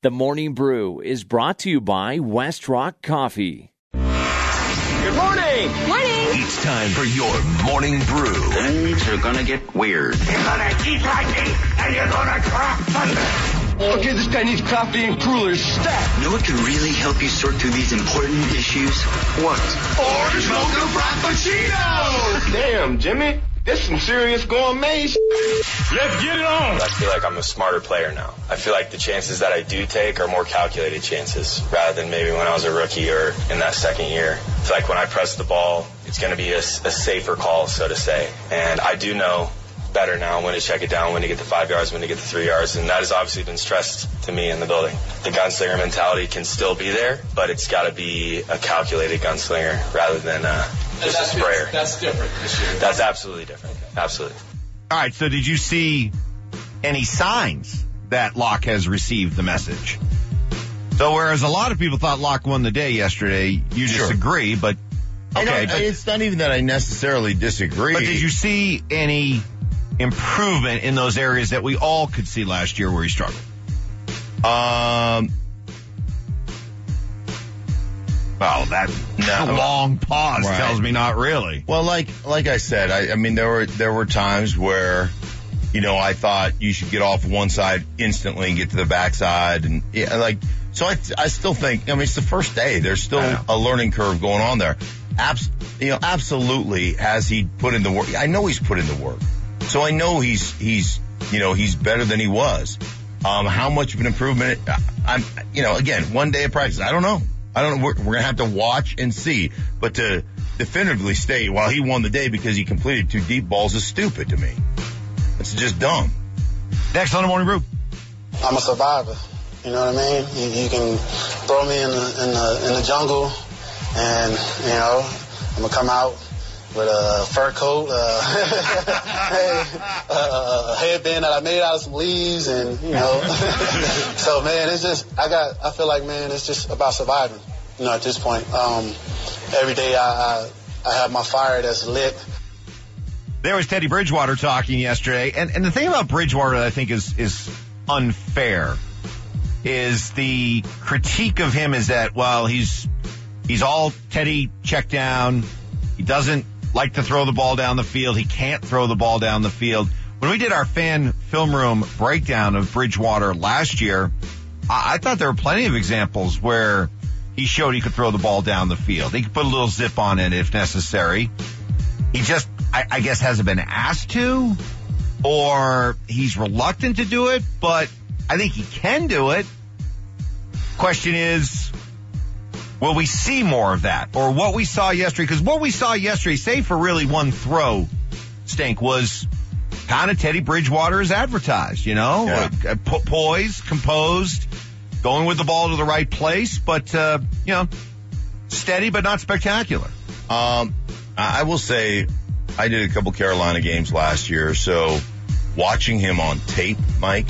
The Morning Brew is brought to you by West Rock Coffee. Good morning! Morning! It's time for your Morning Brew. Things are gonna get weird. You're gonna eat like me, and you're gonna drop thunder. Okay, this guy needs coffee and crullers stat. You know what can really help you sort through these important issues? What? Orange mocha frappuccino! Damn, Jimmy. This some serious gourmet shit. Let's get it on! I feel like I'm a smarter player now. I feel like the chances that I do take are more calculated chances rather than maybe when I was a rookie or in that second year. I feel like when I press the ball, it's going to be a safer call, so to say. And I do know better now when to check it down, when to get the 5 yards, when to get the 3 yards. And that has obviously been stressed to me in the building. The gunslinger mentality can still be there, but it's got to be a calculated gunslinger rather than just a sprayer. That's different this year. That's absolutely different. Absolutely. All right, so did you see any signs that Locke has received the message? So whereas a lot of people thought Locke won the day yesterday, you disagree, but okay. But it's not even that I necessarily disagree. But did you see any improvement in those areas that we all could see last year where he struggled? Well, that long pause tells me not really. Well, like I said, I mean, there were times where, you know, I thought you should get off one side instantly and get to the backside, and so I still think, I mean, it's the first day. There's still a learning curve going on there. Absolutely. Has he put in the work? I know he's put in the work. So I know he's better than he was. How much of an improvement? Again, one day of practice. I don't know. We're going to have to watch and see. But to definitively state, well, he won the day because he completed 2 deep balls is stupid to me. It's just dumb. Next on the Morning Brew. I'm a survivor. You know what I mean? You can throw me in the jungle, and you know I'm gonna come out with a fur coat, a headband that I made out of some leaves, and you know. So man, it's just I feel like, man, it's just about surviving. You know, at this point, every day I have my fire that's lit. There was Teddy Bridgewater talking yesterday, and the thing about Bridgewater that I think is unfair is the critique of him is that, well, he's all Teddy check down. He doesn't like to throw the ball down the field. He can't throw the ball down the field. When we did our fan film room breakdown of Bridgewater last year, I thought there were plenty of examples where he showed he could throw the ball down the field. He could put a little zip on it if necessary. He just, I guess, hasn't been asked to, or he's reluctant to do it, but I think he can do it. Question is, will we see more of that? Or what we saw yesterday? Because what we saw yesterday, save for really one throw, Stink, was kind of Teddy Bridgewater as advertised, you know? Yeah. Poised, composed, going with the ball to the right place, but, steady but not spectacular. I will say I did a couple Carolina games last year, so watching him on tape, Mike,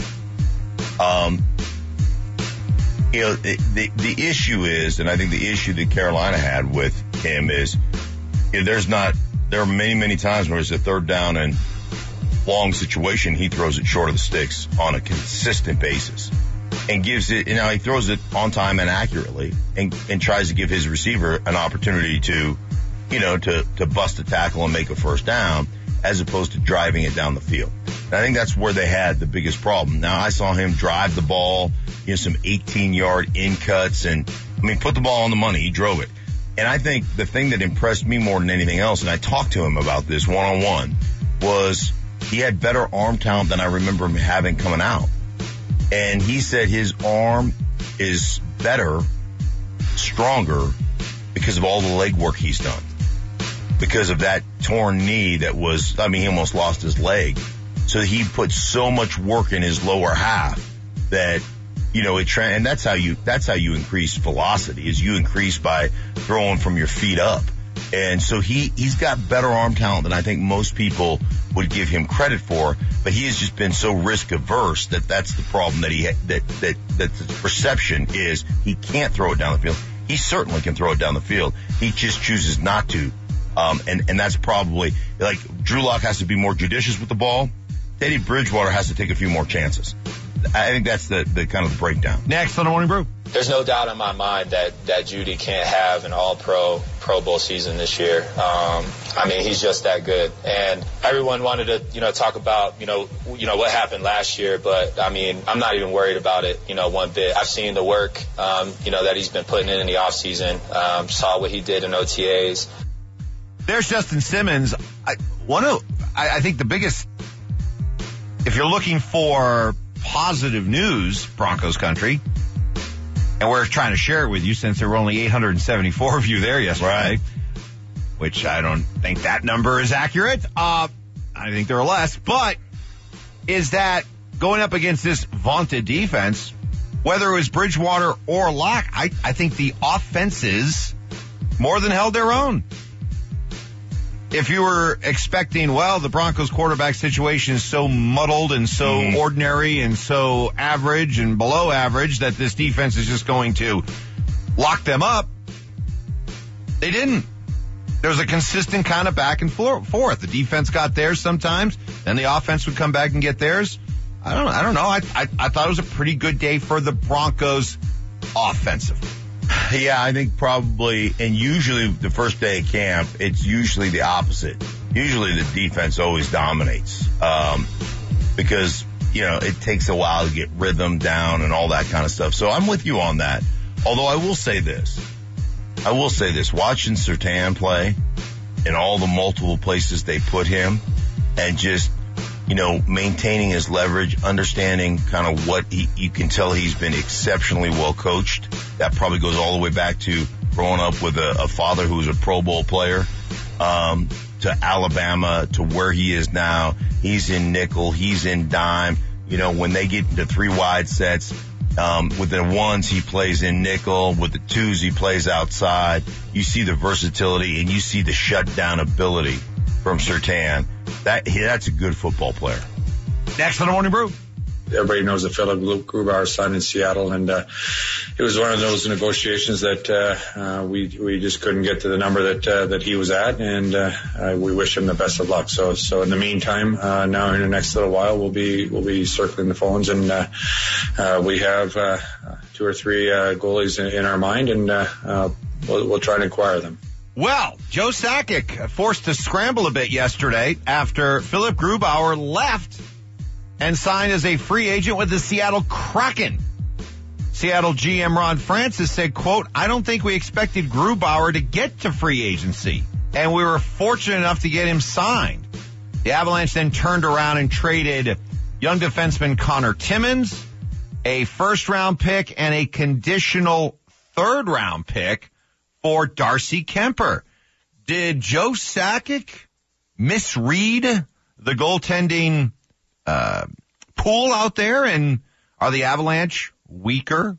the issue is, and I think the issue that Carolina had with him is, there are many, many times where it's a third down and long situation, he throws it short of the sticks on a consistent basis and gives it, he throws it on time and accurately and tries to give his receiver an opportunity to bust a tackle and make a first down as opposed to driving it down the field. And I think that's where they had the biggest problem. Now, I saw him drive the ball, some 18-yard in cuts, and, put the ball on the money. He drove it. And I think the thing that impressed me more than anything else, and I talked to him about this one-on-one, was he had better arm talent than I remember him having coming out. And he said his arm is better, stronger, because of all the leg work he's done. Because of that torn knee that was, he almost lost his leg. So he put so much work in his lower half that, and that's how you increase velocity, is you increase by throwing from your feet up. And so he's got better arm talent than I think most people would give him credit for, but he has just been so risk averse that's the problem that that the perception is he can't throw it down the field. He certainly can throw it down the field. He just chooses not to. And that's probably, like, Drew Lock has to be more judicious with the ball. Teddy Bridgewater has to take a few more chances. I think that's the kind of breakdown. Next on the Morning Brew. There's no doubt in my mind that Judy can't have an all-pro Pro Bowl season this year. I mean, he's just that good. And everyone wanted to, talk about, what happened last year. But, I mean, I'm not even worried about it, one bit. I've seen the work, that he's been putting in the offseason. Saw what he did in OTAs. There's Justin Simmons. I think the biggest, if you're looking for positive news, Broncos country, and we're trying to share it with you since there were only 874 of you there yesterday, right, which I don't think that number is accurate. I think there are less, but is that going up against this vaunted defense, whether it was Bridgewater or Locke, I think the offenses more than held their own. If you were expecting, the Broncos quarterback situation is so muddled and so ordinary and so average and below average that this defense is just going to lock them up, they didn't. There was a consistent kind of back and forth. The defense got theirs sometimes, then the offense would come back and get theirs. I don't know. I thought it was a pretty good day for the Broncos offensively. Yeah, I think probably, and usually the first day of camp, it's usually the opposite. Usually the defense always dominates, because, it takes a while to get rhythm down and all that kind of stuff. So I'm with you on that. Although I will say this, watching Surtain play in all the multiple places they put him and just, maintaining his leverage, understanding kind of what you can tell he's been exceptionally well coached. That probably goes all the way back to growing up with a father who was a Pro Bowl player, to Alabama, to where he is now. He's in nickel, he's in dime. When they get into 3 wide sets, with the ones he plays in nickel, with the 2s he plays outside. You see the versatility and you see the shutdown ability from Surtain. That's a good football player. Next on the Morning Brew. Everybody knows that Philip Grubauer signed in Seattle, and it was one of those negotiations that we just couldn't get to the number that he was at, and we wish him the best of luck. So in the meantime, now in the next little while, we'll be circling the phones, and we have 2 or 3 goalies in our mind, and we'll try and acquire them. Well, Joe Sakic forced to scramble a bit yesterday after Philip Grubauer left and signed as a free agent with the Seattle Kraken. Seattle GM Ron Francis said, quote, "I don't think we expected Grubauer to get to free agency, and we were fortunate enough to get him signed." The Avalanche then turned around and traded young defenseman Connor Timmins, a first-round pick, and a conditional third-round pick for Darcy Kemper. Did Joe Sakic misread the goaltending pool out there, and are the Avalanche weaker,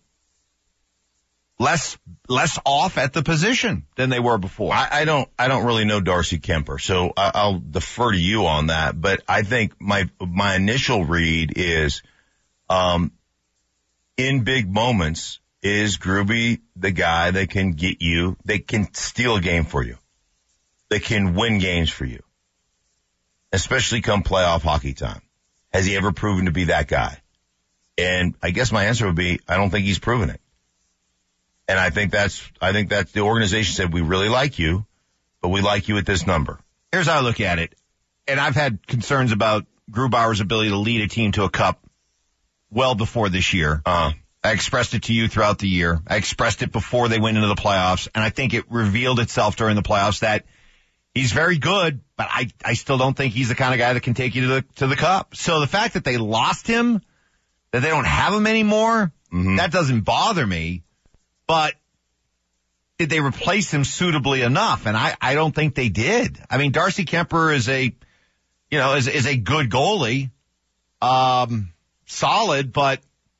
less off at the position than they were before? I don't really know Darcy Kemper, so I'll defer to you on that. But I think my initial read is, in big moments, is Gruby the guy that can get you, they can steal a game for you, they can win games for you, especially come playoff hockey time? Has he ever proven to be that guy? And I guess my answer would be, I don't think he's proven it. And I think that's the organization said, we really like you, but we like you at this number. Here's how I look at it. And I've had concerns about Grubauer's ability to lead a team to a cup well before this year. I expressed it to you throughout the year. I expressed it before they went into the playoffs. And I think it revealed itself during the playoffs that he's very good, but I still don't think he's the kind of guy that can take you to the cup. So the fact that they lost him, that they don't have him anymore, that doesn't bother me. But did they replace him suitably enough? And I don't think they did. I mean, Darcy Kemper is a good goalie, solid, but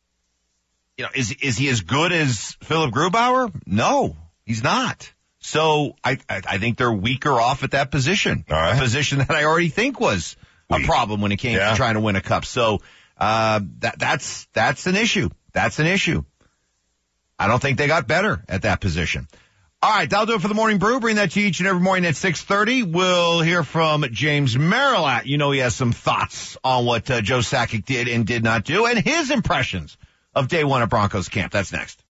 is he as good as Philip Grubauer? No, he's not. So I think they're weaker off at that position, a position that I already think was a problem when it came to trying to win a cup. So that's an issue. That's an issue. I don't think they got better at that position. All right, that'll do it for the Morning Brew. Bring that to you each and every morning at 6:30. We'll hear from James Merilatt. You know he has some thoughts on what Joe Sakic did and did not do, and his impressions of day one at Broncos camp. That's next.